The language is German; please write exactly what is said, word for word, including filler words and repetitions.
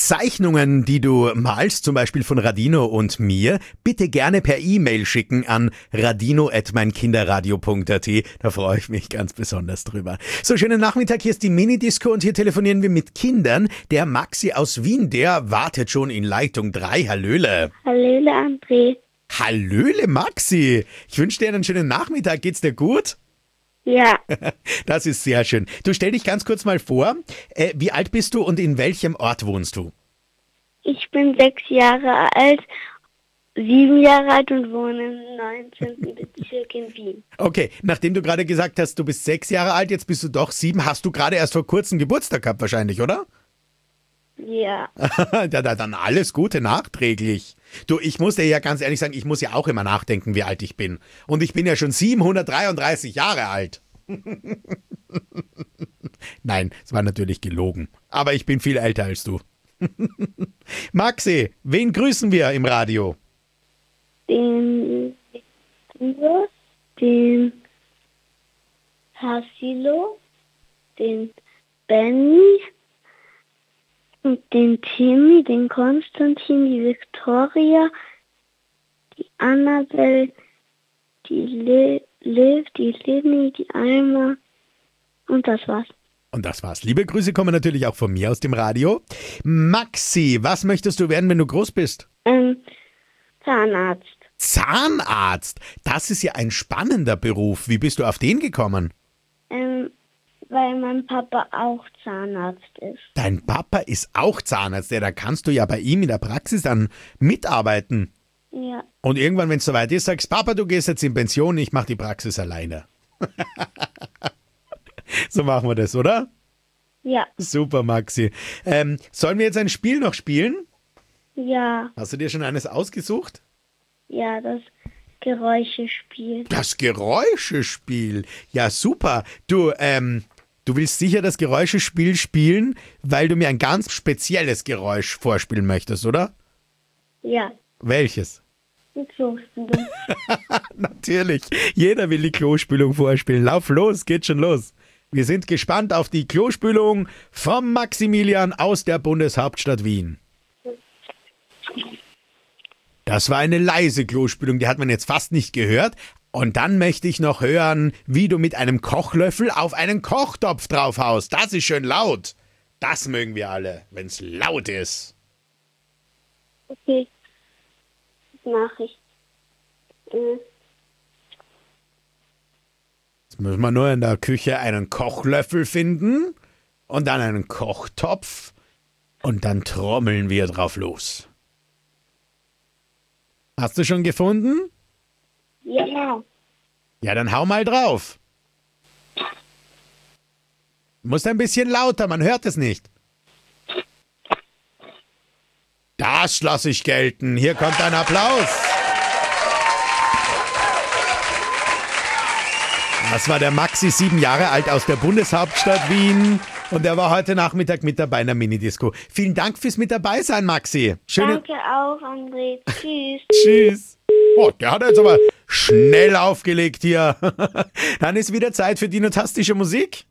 Zeichnungen, die du malst, zum Beispiel von Radino und mir, bitte gerne per E-Mail schicken an radino at meinkinderradio punkt at. Da freue ich mich ganz besonders drüber. So, schönen Nachmittag, hier ist die Mini-Disco und hier telefonieren wir mit Kindern. Der Maxi aus Wien, der wartet schon in Leitung drei. Hallöle. Hallöle, André. Hallöle, Maxi. Ich wünsche dir einen schönen Nachmittag. Geht's dir gut? Ja, Das ist sehr schön. Du, stell dich ganz kurz mal vor. Äh, wie alt bist du und in welchem Ort wohnst du? ich bin sechs Jahre alt, sieben Jahre alt und wohne im neunzehnten Bezirk in Wien. Okay, nachdem du gerade gesagt hast, du bist sechs Jahre alt, jetzt bist du doch sieben, hast du gerade erst vor kurzem Geburtstag gehabt wahrscheinlich, oder? Ja, Ja, da- dann alles Gute nachträglich. Du, ich muss dir ja ganz ehrlich sagen, ich muss ja auch immer nachdenken, wie alt ich bin. Und ich bin ja schon siebenhundertdreiunddreißig Jahre alt. Nein, es war natürlich gelogen. Aber ich bin viel älter als du. Maxi, wen grüßen wir im Radio? den Victor, den Hasilo, den Benny, und den Timmy, den Konstantin, die Victoria, die Annabelle, die Li- Liv, die Lidney, die Alma und das war's. Und das war's. Liebe Grüße kommen natürlich auch von mir aus dem Radio. Maxi, was möchtest du werden, wenn du groß bist? Ähm, Zahnarzt. Zahnarzt. Das ist ja ein spannender Beruf. Wie bist du auf den gekommen? Ähm, weil mein Papa auch Zahnarzt ist. Dein Papa ist auch Zahnarzt. Ja, da kannst du ja bei ihm in der Praxis dann mitarbeiten. Ja, Und irgendwann, wenn es soweit ist, sagst, Papa, du gehst jetzt in Pension, ich mache die Praxis alleine. So machen wir das, oder? ja, Super, Maxi. Ähm, sollen wir jetzt ein Spiel noch spielen? ja, Hast du dir schon eines ausgesucht? ja, das Geräuschespiel. Das Geräuschespiel. Ja, super. Du, ähm, du willst sicher das Geräuschespiel spielen, weil du mir ein ganz spezielles Geräusch vorspielen möchtest, oder? Ja, Welches? die Klospülung. Natürlich. Jeder will die Klospülung vorspielen. Lauf los, geht schon los. Wir sind gespannt auf die Klospülung vom Maximilian aus der Bundeshauptstadt Wien. Das war eine leise Klospülung, die hat man jetzt fast nicht gehört. Und dann möchte ich noch hören, wie du mit einem Kochlöffel auf einen Kochtopf draufhaust. Das ist schön laut. Das mögen wir alle, wenn's laut ist. Okay, das mache ich. Äh, Jetzt müssen wir nur in der Küche einen Kochlöffel finden und dann einen Kochtopf und dann trommeln wir drauf los. Hast du schon gefunden? ja, Ja, dann hau mal drauf. Muss ein bisschen lauter, man hört es nicht. Das lasse ich gelten. Hier kommt ein Applaus. Das war der Maxi, sieben Jahre alt aus der Bundeshauptstadt Wien. Und er war heute Nachmittag mit dabei in der Minidisco. Vielen Dank fürs mit dabei sein, Maxi. Schöne danke auch, André. Tschüss. Tschüss. Oh, der hat jetzt aber schnell aufgelegt hier. Dann ist wieder Zeit für dinotastische Musik.